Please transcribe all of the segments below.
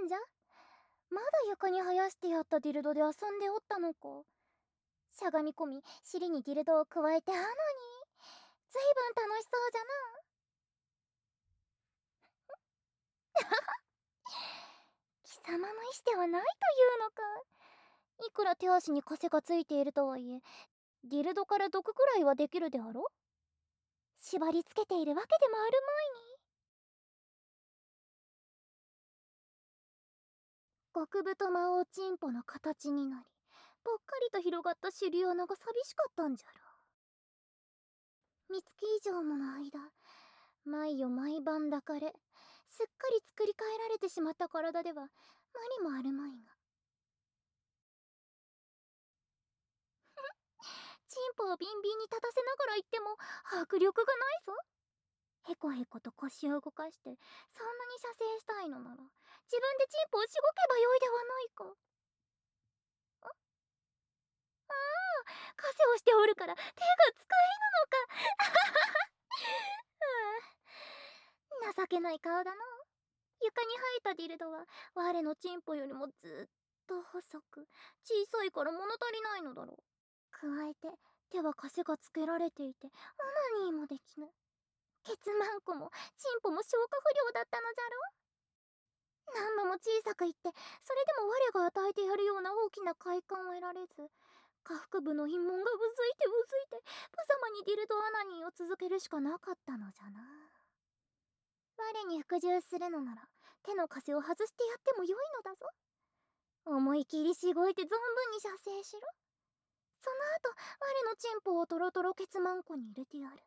なんじゃ。まだ床に生やしてやったディルドで遊んでおったのか。しゃがみ込み、尻にディルドをくわえてずいぶん楽しそうじゃな。貴様の意志ではないというのか。いくら手足に枷がついているとはいえ、ディルドから毒くらいはできるであろ。縛りつけているわけでもあるまいに。極太魔王チンポの形になり、ぽっかりと広がった尻穴が寂しかったんじゃろう。三月以上もの間、毎夜毎晩抱かれ、すっかり作り変えられてしまった体では無理もあるまいが。チンポをビンビンに立たせながら言っても迫力がないぞ。へこへこと腰を動かして、そんなに射精したいのなら、自分でチンポをしごけばよいではないか。枷をしておるから手が使えぬのか。情けない顔だな。床に生えたディルドは我のチンポよりもずっと細く小さいから物足りないのだろう。加えて手は枷がつけられていてオナニーもできぬ。ケツマンコもチンポも消化不良だったのじゃろ。何度も小さく言ってそれでも我が与えてやるような大きな快感を得られず、下腹部の陰門がうずいて無様にディルドアナニーを続けるしかなかったのじゃな。我に服従するのなら手の枷を外してやってもよいのだぞ。思い切りしごいて存分に射精しろ。その後我のチンポをトロトロケツマンコに入れてやる。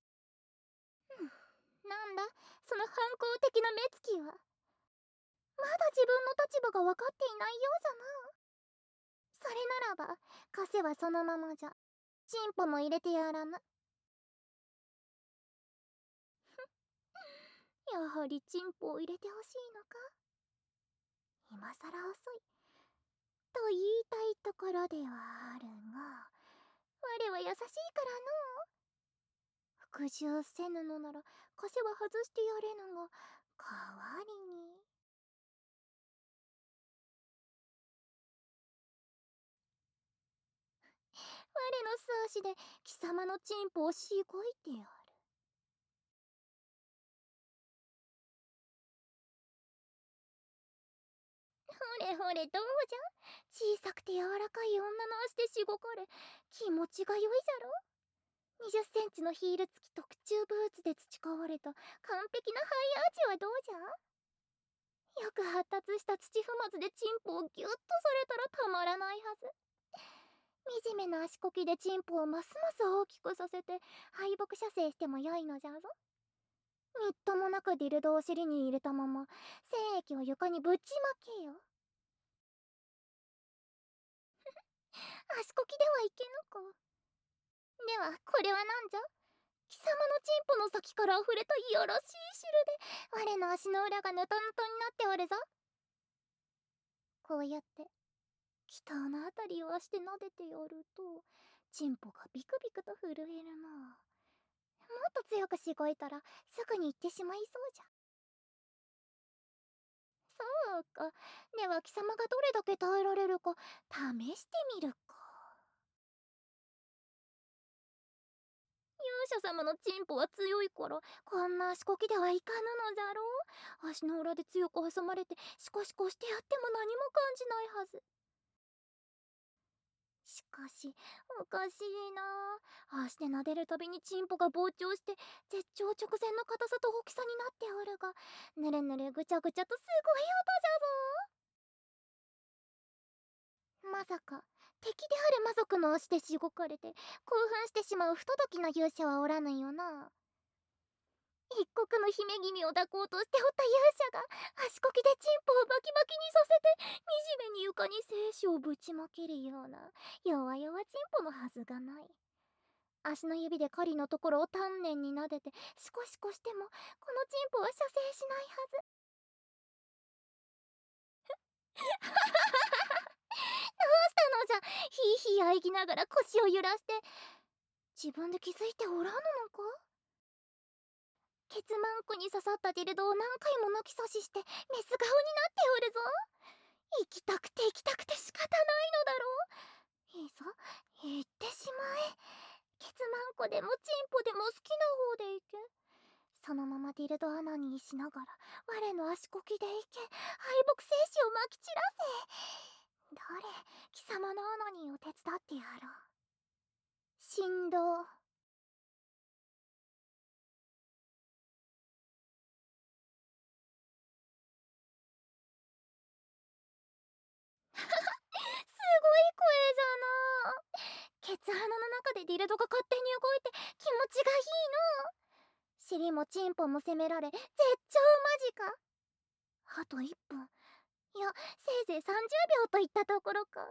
なんだその反抗的な目つきは。まだ自分の立場が分かっていないようじゃな。それならば枷はそのままじゃ。チンポも入れてやらぬ。やはりチンポを入れてほしいのか。今さら遅いと言いたいところではあるが、我は優しいからの。服従せぬのなら枷は外してやれぬが、代わりに我の素足で貴様のチンポをしごいてやる。ほれほれどうじゃ。小さくて柔らかい女の足でしごかれ気持ちが良いじゃろ。20センチのヒール付き特注ブーツで培われた完璧なハイアーチはどうじゃ。よく発達した土踏まずでチンポをギュッとされたらたまらないはず。惨めな足こきでチンポをますます大きくさせて敗北射精してもよいのじゃぞ。みっともなくディルドを尻に入れたまま精液を床にぶちまけよ。足こきではいけぬか。ではこれは何じゃ。貴様のチンポの先から溢れたいやらしい汁で我の足の裏がヌタヌタになっておるぞ。こうやって北のあたりを足で撫でてやるとチンポがビクビクと震えるな。もっと強くしごいたらすぐに行ってしまいそうじゃ。そうか。では貴様がどれだけ耐えられるか試してみるか。勇者様のチンポは強いからこんな足こきではいかぬのじゃろう。足の裏で強く挟まれてシコシコしてやっても何も感じないはず。しかしおかしいな。足で撫でるたびにチンポが膨張して絶頂直前の硬さと大きさになっておるが、ぬるぬるぐちゃぐちゃとすごい音じゃぞ。まさか敵である魔族の足でしごかれて興奮してしまう不届きな勇者はおらぬよな。一国の姫君を抱こうとしておった勇者が足こきでチンポをバキバキにさせて惨めに床に精子をぶちまけるような弱々チンポのはずがない。足の指で狩りのところを丹念に撫でてシコシコしてもこのチンポは射精しないはず。どうしたのじゃ。ひいひいあいぎながら腰を揺らして。自分で気づいておらぬのか。 ケツマンコに刺さったディルドを何回も抜き差ししてメス顔になっておるぞ。行きたくて行きたくて仕方ないのだろう。いいぞ、行ってしまえ。ケツマンコでもチンポでも好きな方で行け。そのままディルド穴にしながら我の足こきで行け。敗北精子をまき散らせ。どれ、貴様の穴にを手伝ってやろう。振動。すごい声じゃな。ケツ穴の中でディルドが勝手に動いて気持ちがいいの。尻もチンポも責められ絶頂間近。あと1分、いやせいぜい30秒といったところか。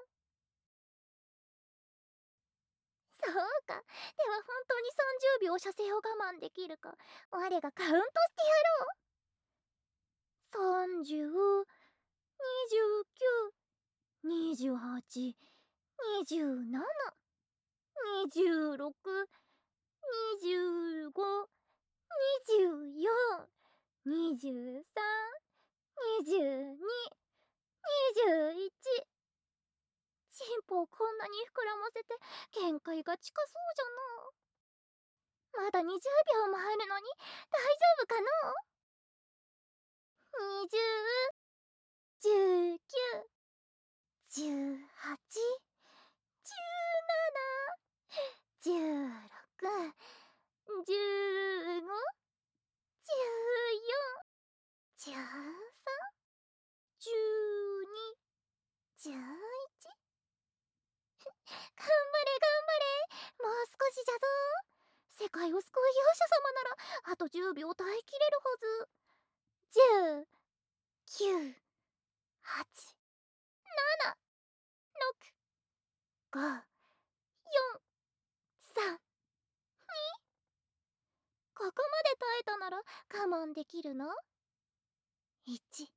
そうか。では本当に30秒射精を我慢できるか我がカウントしてやろう。30、29、28、27、26、25、24、23、22、21。チンポをこんなに膨らませて限界が近そうじゃな。まだ20秒もあるのに大丈夫かのう。20、19、18、17、16、15、14、13、12、11。頑張れ頑張れ、もう少しじゃぞ。世界を救う勇者様ならあと10秒耐えきれるはず。10、9、8、7、6、5、4、3。ここまで耐えたなら我慢できるの。1、0。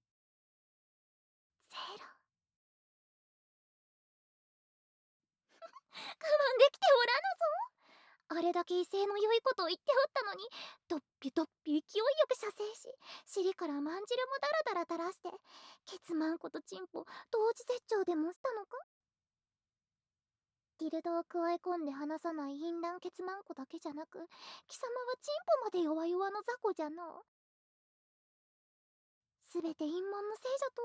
我慢できておらぬぞ。あれだけ威勢の良いことを言っておったのに、ドッピドッピ勢いよく射精し、尻からまんじるもダラダラ垂らして、ケツマンコとチンポ同時絶頂でもしたのか。ディルドを加え込んで離さない淫乱ケツマンコだけじゃなく、貴様はチンポまで弱々の雑魚じゃの。すべて陰謀のせいじゃと。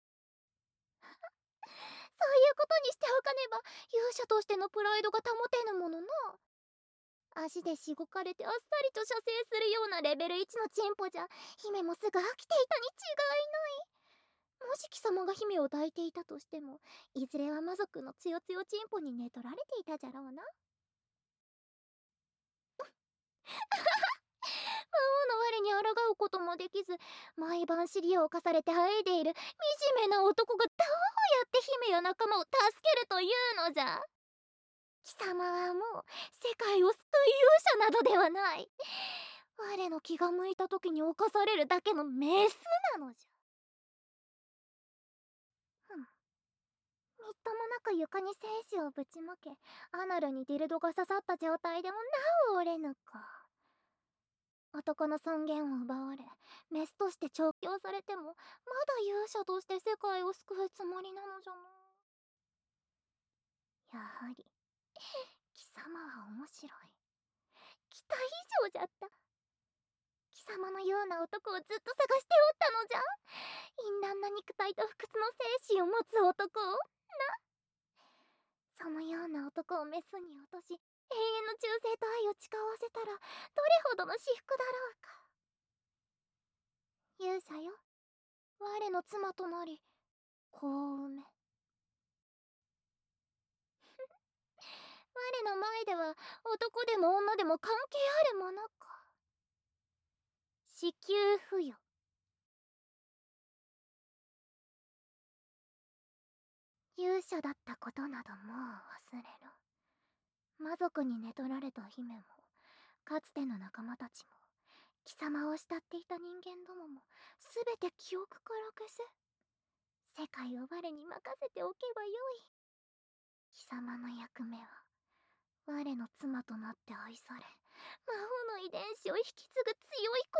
そういうことにしておかねば勇者としてのプライドが保てぬものな。足でしごかれてあっさりと射精するようなレベル1のチンポじゃ姫もすぐ飽きていたに違いない。もし貴様が姫を抱いていたとしても、いずれは魔族のつよつよチンポに寝取られていたじゃろうな。魔王の我に抗うこともできず、毎晩尻を犯されてあえいでいる惨めな男がどうやって姫や仲間を助けるというのじゃ。貴様はもう世界を救う勇者などではない。我の気が向いた時に侵されるだけのメスなのじゃ。みっともなく床に精子をぶちまけ、アナルにディルドが刺さった状態でもなお折れぬか。男の尊厳を奪われ、メスとして調教されてもまだ勇者として世界を救うつもりなのじゃな。やはり貴様は面白い。期待以上じゃった。貴様のような男をずっと探しておったのじゃ。淫乱な肉体と不屈の精神を持つ男をな。そのような男をメスに落とし、永遠の忠誠と愛を誓わせたらどれほどの至福だろうか。勇者よ、我の妻となり子を産め。我の前では男でも女でも関係あるものか。子宮付与。勇者だったことなどもう忘れろ。魔族に寝取られた姫も、かつての仲間たちも、貴様を慕っていた人間どももすべて記憶から消せ。世界を我に任せておけばよい。貴様の役目は我の妻となって愛され、魔王の遺伝子を引き継ぐ強い